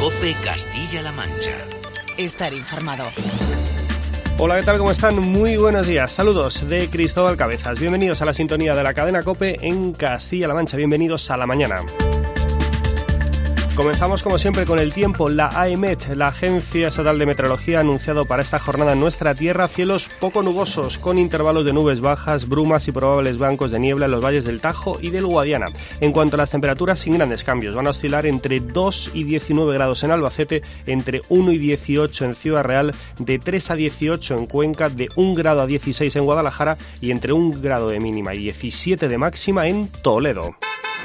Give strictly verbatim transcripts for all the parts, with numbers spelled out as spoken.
COPE Castilla-La Mancha. Estar informado. Hola, ¿qué tal? ¿Cómo están? Muy buenos días. Saludos de Cristóbal Cabezas. Bienvenidos a la sintonía de la cadena COPE en Castilla-La Mancha. Bienvenidos a la mañana. Comenzamos como siempre con el tiempo. La AEMET, la Agencia Estatal de Meteorología, ha anunciado para esta jornada en nuestra tierra cielos poco nubosos, con intervalos de nubes bajas, brumas y probables bancos de niebla en los valles del Tajo y del Guadiana. En cuanto a las temperaturas, sin grandes cambios, van a oscilar entre dos y diecinueve grados en Albacete, entre uno y dieciocho en Ciudad Real, de tres a dieciocho en Cuenca, de un grado a dieciséis en Guadalajara y entre un grado de mínima y diecisiete de máxima en Toledo.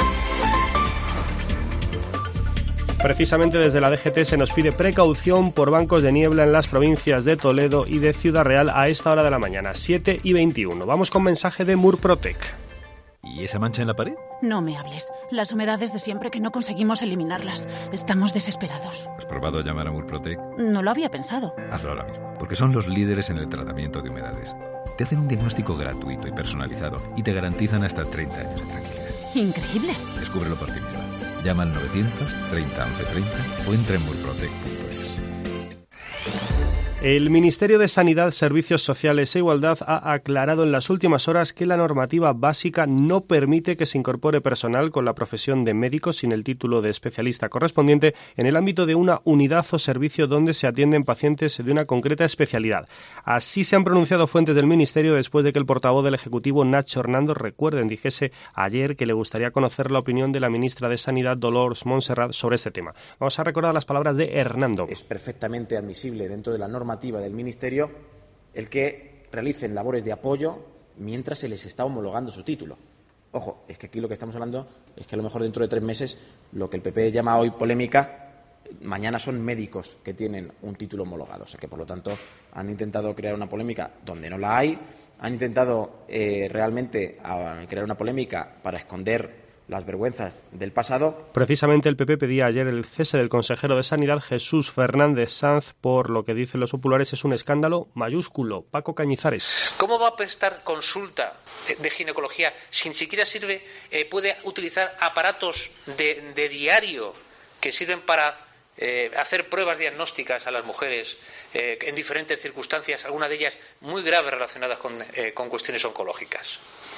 Precisamente desde la D G T se nos pide precaución por bancos de niebla en las provincias de Toledo y de Ciudad Real a esta hora de la mañana, siete y veintiuno. Vamos con mensaje de Murprotec. ¿Y esa mancha en la pared? No me hables. Las humedades de siempre que no conseguimos eliminarlas. Estamos desesperados. ¿Has probado llamar a Murprotec? No lo había pensado. Hazlo ahora mismo, porque son los líderes en el tratamiento de humedades. Te hacen un diagnóstico gratuito y personalizado y te garantizan hasta treinta años de tranquilidad. Increíble. Descúbrelo por ti misma. Llama al novecientos treinta once treinta o entra en murprotec punto es. El Ministerio de Sanidad, Servicios Sociales e Igualdad ha aclarado en las últimas horas que la normativa básica no permite que se incorpore personal con la profesión de médico sin el título de especialista correspondiente en el ámbito de una unidad o servicio donde se atienden pacientes de una concreta especialidad. Así se han pronunciado fuentes del Ministerio después de que el portavoz del Ejecutivo, Nacho Hernando, recuerden, dijese ayer que le gustaría conocer la opinión de la ministra de Sanidad, Dolors Montserrat, sobre este tema. Vamos a recordar las palabras de Hernando. Es perfectamente admisible dentro de la norma del Ministerio el que realicen labores de apoyo mientras se les está homologando su título. Ojo, es que aquí lo que estamos hablando es que a lo mejor dentro de tres meses lo que el P P llama hoy polémica, mañana son médicos que tienen un título homologado. O sea que, por lo tanto, han intentado crear una polémica donde no la hay, han intentado eh, realmente a, crear una polémica para esconder las vergüenzas del pasado. Precisamente el P P pedía ayer el cese del consejero de Sanidad, Jesús Fernández Sanz, por lo que dicen los populares es un escándalo mayúsculo. Paco Cañizares. ¿Cómo va a prestar consulta de ginecología si ni siquiera sirve, eh, puede utilizar aparatos de, de diario que sirven para eh, hacer pruebas diagnósticas a las mujeres eh, en diferentes circunstancias, algunas de ellas muy graves relacionadas con, eh, con cuestiones oncológicas?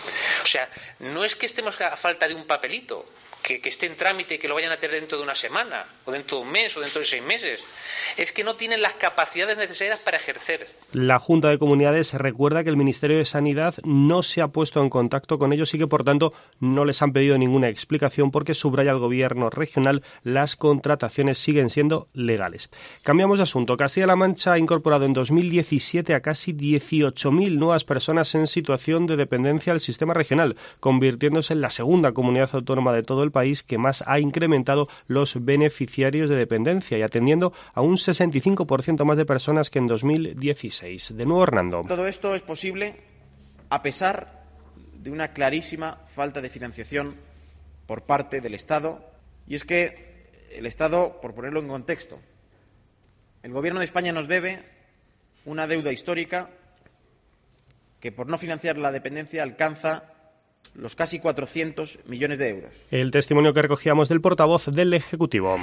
O sea, no es que estemos a falta de un papelito, que, que esté en trámite y que lo vayan a tener dentro de una semana, o dentro de un mes, o dentro de seis meses. Es que no tienen las capacidades necesarias para ejercer. La Junta de Comunidades recuerda que el Ministerio de Sanidad no se ha puesto en contacto con ellos y que, por tanto, no les han pedido ninguna explicación porque, subraya el Gobierno regional, las contrataciones siguen siendo legales. Cambiamos de asunto. Castilla-La Mancha ha incorporado en dos mil diecisiete a casi dieciocho mil nuevas personas en situación de dependencia al sistema regional, convirtiéndose en la segunda comunidad autónoma de todo el país que más ha incrementado los beneficiarios de dependencia y atendiendo a un sesenta y cinco por ciento más de personas que en dos mil dieciséis. De nuevo, Hernando. Todo esto es posible a pesar de una clarísima falta de financiación por parte del Estado. Y es que el Estado, por ponerlo en contexto, el Gobierno de España nos debe una deuda histórica que, por no financiar la dependencia, alcanza los casi cuatrocientos millones de euros. El testimonio que recogíamos del portavoz del Ejecutivo.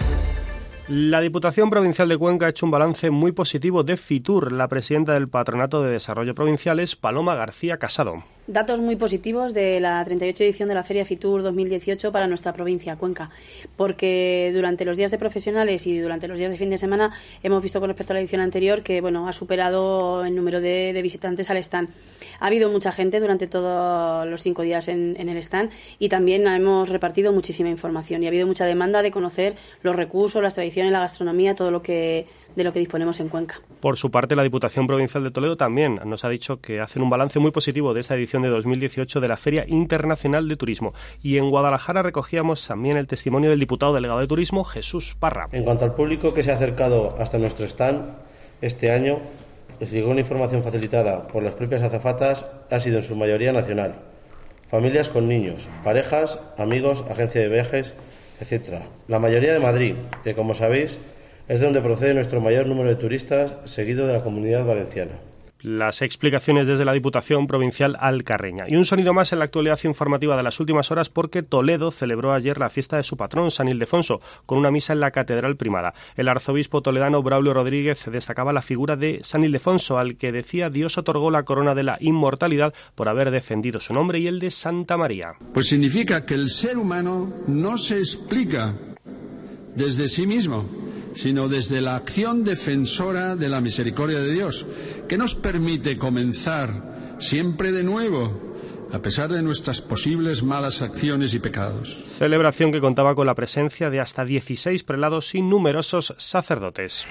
La Diputación Provincial de Cuenca ha hecho un balance muy positivo de Fitur. La presidenta del Patronato de Desarrollo Provincial es Paloma García Casado. Datos muy positivos de la treinta y ocho edición de la Feria Fitur dos mil dieciocho para nuestra provincia, Cuenca, porque durante los días de profesionales y durante los días de fin de semana hemos visto con respecto a la edición anterior que bueno ha superado el número de, de visitantes al stand. Ha habido mucha gente durante todos los cinco días en, en el stand y también hemos repartido muchísima información y ha habido mucha demanda de conocer los recursos, las tradiciones, la gastronomía, todo lo que de lo que disponemos en Cuenca. Por su parte, la Diputación Provincial de Toledo también nos ha dicho que hacen un balance muy positivo de esta edición de dos mil dieciocho de la Feria Internacional de Turismo. Y en Guadalajara recogíamos también el testimonio del diputado delegado de Turismo, Jesús Parra. En cuanto al público que se ha acercado hasta nuestro stand este año, les llegó una información facilitada por las propias azafatas, ha sido en su mayoría nacional. Familias con niños, parejas, amigos, agencia de viajes, etcétera. La mayoría de Madrid, que como sabéis es de donde procede nuestro mayor número de turistas, seguido de la Comunidad Valenciana. Las explicaciones desde la Diputación Provincial alcarreña. Y un sonido más en la actualidad informativa de las últimas horas, porque Toledo celebró ayer la fiesta de su patrón, San Ildefonso, con una misa en la Catedral Primada. El arzobispo toledano Braulio Rodríguez destacaba la figura de San Ildefonso, al que decía Dios otorgó la corona de la inmortalidad por haber defendido su nombre y el de Santa María. Pues significa que el ser humano no se explica desde sí mismo, sino desde la acción defensora de la misericordia de Dios, que nos permite comenzar siempre de nuevo, a pesar de nuestras posibles malas acciones y pecados. Celebración que contaba con la presencia de hasta dieciséis prelados y numerosos sacerdotes.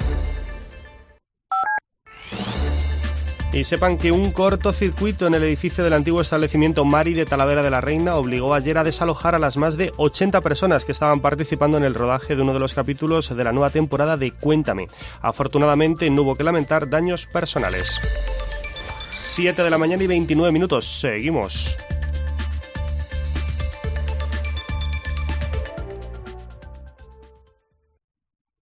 Y sepan que un cortocircuito en el edificio del antiguo establecimiento Mari de Talavera de la Reina obligó ayer a desalojar a las más de ochenta personas que estaban participando en el rodaje de uno de los capítulos de la nueva temporada de Cuéntame. Afortunadamente no hubo que lamentar daños personales. siete de la mañana y veintinueve minutos. Seguimos.